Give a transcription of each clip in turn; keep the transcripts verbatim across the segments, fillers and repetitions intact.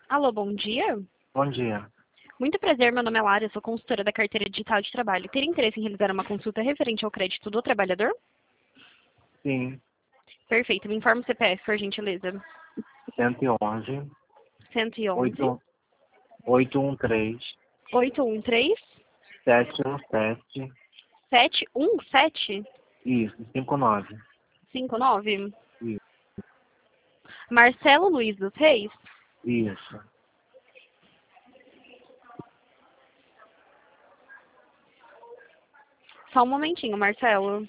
Alô, bom dia. Bom dia. Muito prazer, meu nome é Lara, eu sou consultora da carteira digital de trabalho. Teria interesse em realizar uma consulta referente ao crédito do trabalhador? Sim, Perfeito, me informe o C P F, por gentileza. cento e onze, cento e onze, oito, oito um três, oito um três, sete um sete, sete um sete, isso, cinco nove. cinco nove. Isso, Marcelo Luiz dos Reis. isso. Só um momentinho, Marcelo.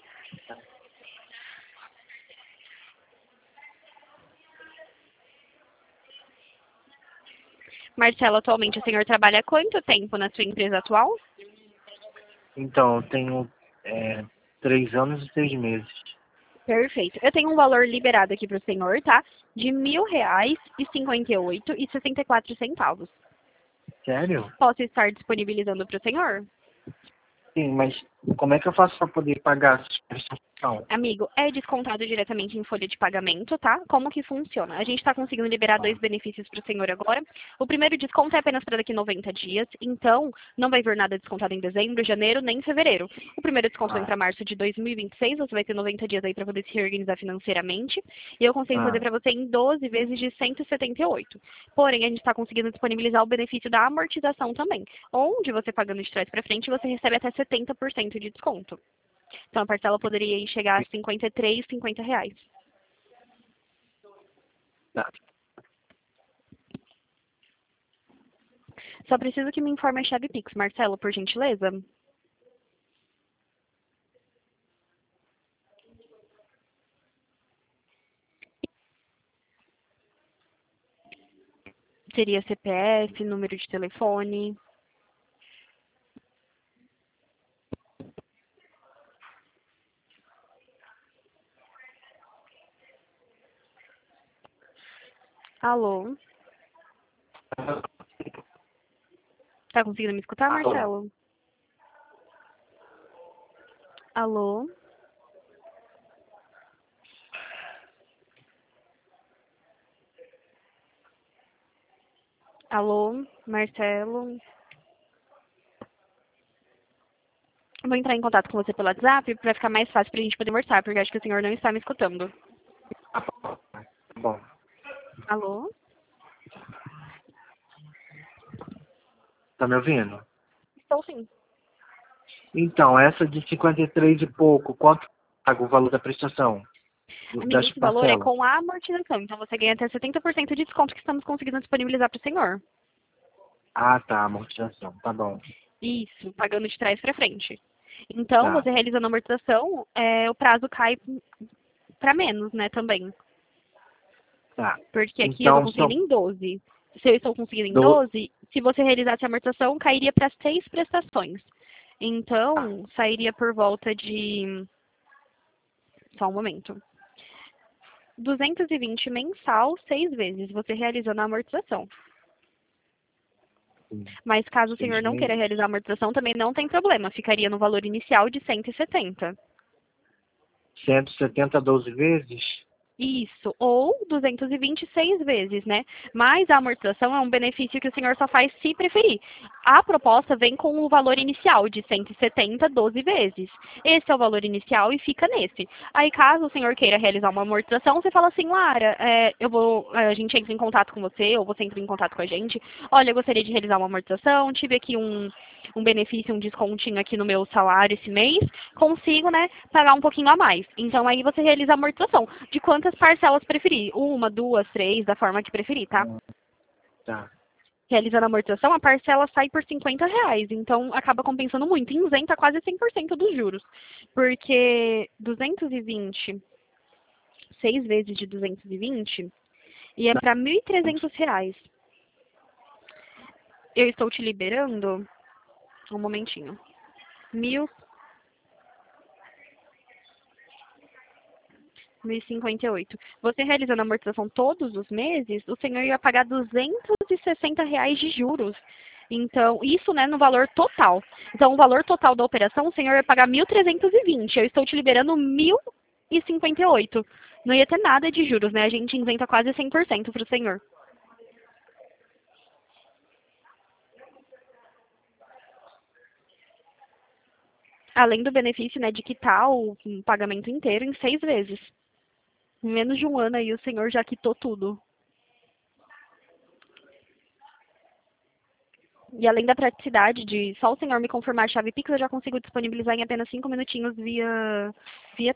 Marcelo, atualmente o senhor trabalha há quanto tempo na sua empresa atual? Então, eu tenho é, três anos e seis meses. Perfeito. Eu tenho um valor liberado aqui para o senhor, tá? De mil reais e cinquenta e oito e sessenta e quatro centavos. Sério? Posso estar disponibilizando para o senhor? Sim, mas como é que eu faço para poder pagar essa prestação? Amigo, é descontado diretamente em folha de pagamento, tá? Como que funciona? A gente está conseguindo liberar dois Ah, benefícios para o senhor agora. O primeiro desconto é apenas para daqui noventa dias, então não vai vir nada descontado em dezembro, janeiro, nem em fevereiro. O primeiro desconto vem ah, para março de dois mil e vinte e seis, você vai ter noventa dias aí para poder se reorganizar financeiramente. E eu consigo fazer ah, para você em doze vezes de cento e setenta e oito. Porém, a gente está conseguindo disponibilizar o benefício da amortização também, onde você pagando de trás para frente, você recebe até setenta por cento de desconto. Então a parcela poderia ir chegar a cinquenta e três, cinquenta reais. tá. Só preciso que me informe a chave Pix, Marcelo, por gentileza. Seria C P F, número de telefone. Alô? Tá conseguindo me escutar, Alô? Marcelo? Alô? Alô? Marcelo? Vou entrar em contato com você pelo WhatsApp para ficar mais fácil para a gente poder conversar, porque acho que o senhor não está me escutando. Tá bom. Alô? Tá me ouvindo? Estou sim. Então, essa de cinquenta e três e pouco, quanto paga o valor da prestação? Do- Amigo, Das esse valor é parcelas? com a amortização, então você ganha até setenta por cento de desconto que estamos conseguindo disponibilizar para o senhor. Ah, tá, amortização, tá bom. Isso, pagando de trás para frente. Então, Tá, você realizando a amortização, é, o prazo cai para menos, né, também. tá. Porque aqui eu estou Então, conseguindo são em doze. Se eu estou conseguindo em do... doze, se você realizasse a amortização, cairia para seis prestações. Tá, Então, sairia por volta de... Só um momento. duzentos e vinte mensal, seis vezes, você realizando a amortização. sim. Mas caso o senhor Seis não queira meses. realizar a amortização, também não tem problema. Ficaria no valor inicial de cento e setenta. cento e setenta, doze vezes? Isso, ou duzentos e vinte e seis vezes, né? Mas a amortização é um benefício que o senhor só faz se preferir. A proposta vem com o valor inicial de cento e setenta, doze vezes. Esse é o valor inicial e fica nesse. Aí, caso o senhor queira realizar uma amortização, você fala assim, Lara, é, eu vou, a gente entra em contato com você, ou você entra em contato com a gente. Olha, eu gostaria de realizar uma amortização, tive aqui um, um benefício, um descontinho aqui no meu salário esse mês, consigo, né, pagar um pouquinho a mais. Então, aí você realiza a amortização. De quantas parcelas preferir? Uma, duas, três, da forma que preferir, tá? Hum, Tá, Realizando a amortização, a parcela sai por cinquenta reais. Então, acaba compensando muito. Isenta quase cem por cento dos juros. Porque duzentos e vinte, seis vezes de duzentos e vinte, e é para mil e trezentos reais. Eu estou te liberando, um momentinho, mil, mil e cinquenta e oito. Você realizando a amortização todos os meses, o senhor ia pagar duzentos e sessenta reais de juros. Então, isso, né, no valor total. Então, o valor total da operação, o senhor ia pagar mil trezentos e vinte. Eu estou te liberando mil e cinquenta e oito. Não ia ter nada de juros, né? A gente isenta quase cem por cento para o senhor. Além do benefício, né, de quitar o um pagamento inteiro em seis vezes. Em menos de um ano aí o senhor já quitou tudo. E além da praticidade de só o senhor me confirmar a chave Pix, eu já consigo disponibilizar em apenas cinco minutinhos via, via